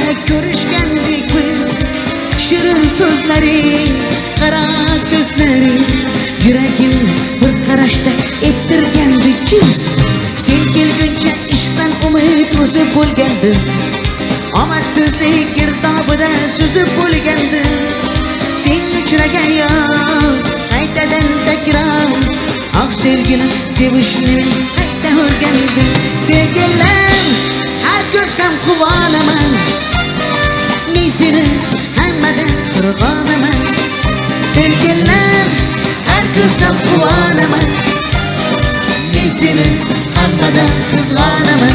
ko'rishgandik biz. Shirin so'zlaring, qara ko'zlaring, yuragim bir qarashda ettirgandi jiz. Sen kelguncha ishqdan umid o'zib bo'lgandim, omadsizlik girdobida suzib bo'lgandim. Sen uchragan yo'q qaytadan takror, oq sevgilim sevishni qayta o'rgandim. Sevgilim har ko'rsam quvonaman, men seni hammadan qirg'onaman. Sevgilim har ko'rsam quvonaman, men seni hammadan qizg'onaman.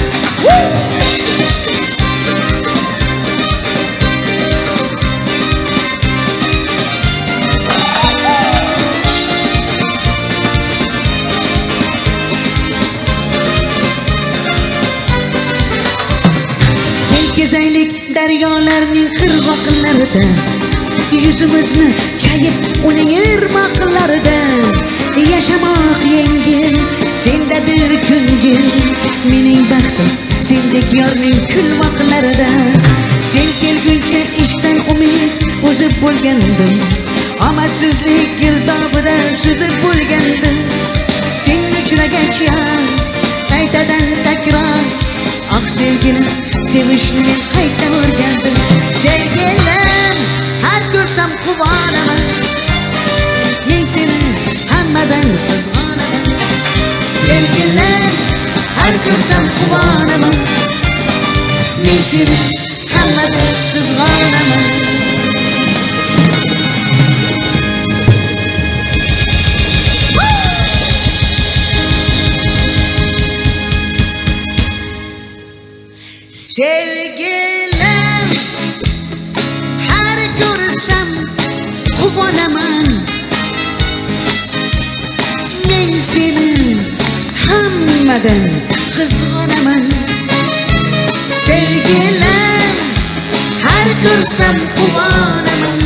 Gezaylik daryolarning qirg'oqlarida, yuzimizni chayib uning irmoqlarida. Yashamoq yengil, sendadir ko'ngil, mening baxtim sendek yorning kulmoqlarida. Sen kelguncha ishqdan umid o'zib bo'lgandim, omadsizlik girdobida suzib bo'lgandim. Sen uchragach qaytadan takror, oq sevgilim sevishni qayta o'rgandim. Sevgilim har ko'rsam quvonaman, men seni hammadan qizg'onaman. Sevgilim har ko'rsam quvonaman, men seni hammadan qizg'onaman. Sevgilim har ko'rsam quvonaman, men seni hammadan qizg'onaman. Sevgilim har ko'rsam quvonaman,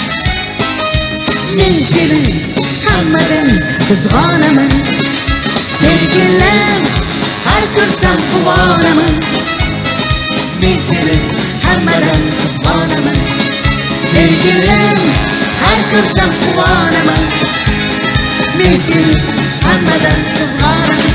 men seni hammadan qizg'onaman. Sevgilim har ko'rsam quvonaman, men seni hammadan qizg'onaman. Sevgilim har ko'rsam quvonaman, men seni hammadan qizg'onaman.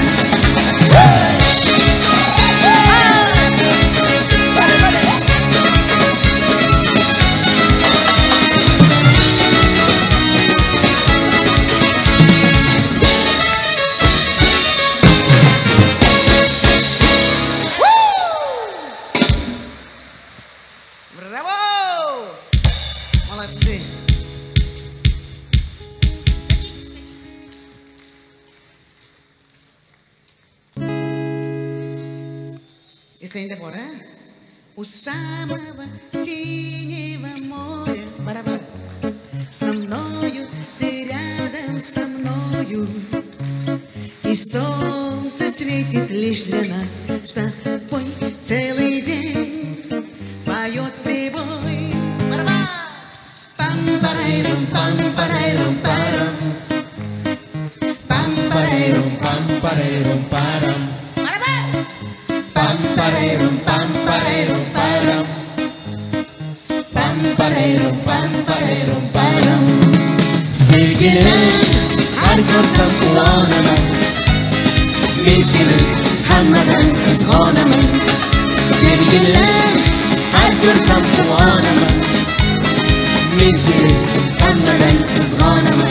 Если не пора, у самого синего моря барабан. Со мною, ты рядом со мною, и солнце светит лишь для нас. С тобой целый день поет прибой. Барабан! Пам-парайрум, пам-парайрум, парам. Пам-парайрум, пам-парайрум, парам. Pam-parayrum, pam-parayrum, param. Pam-parayrum, pam-parayrum, param. Sevgilim har ko'rsam quvonaman, men seni hammadan qizg'onaman. Sevgilim har ko'rsam quvonaman, men seni hammadan qizg'onaman.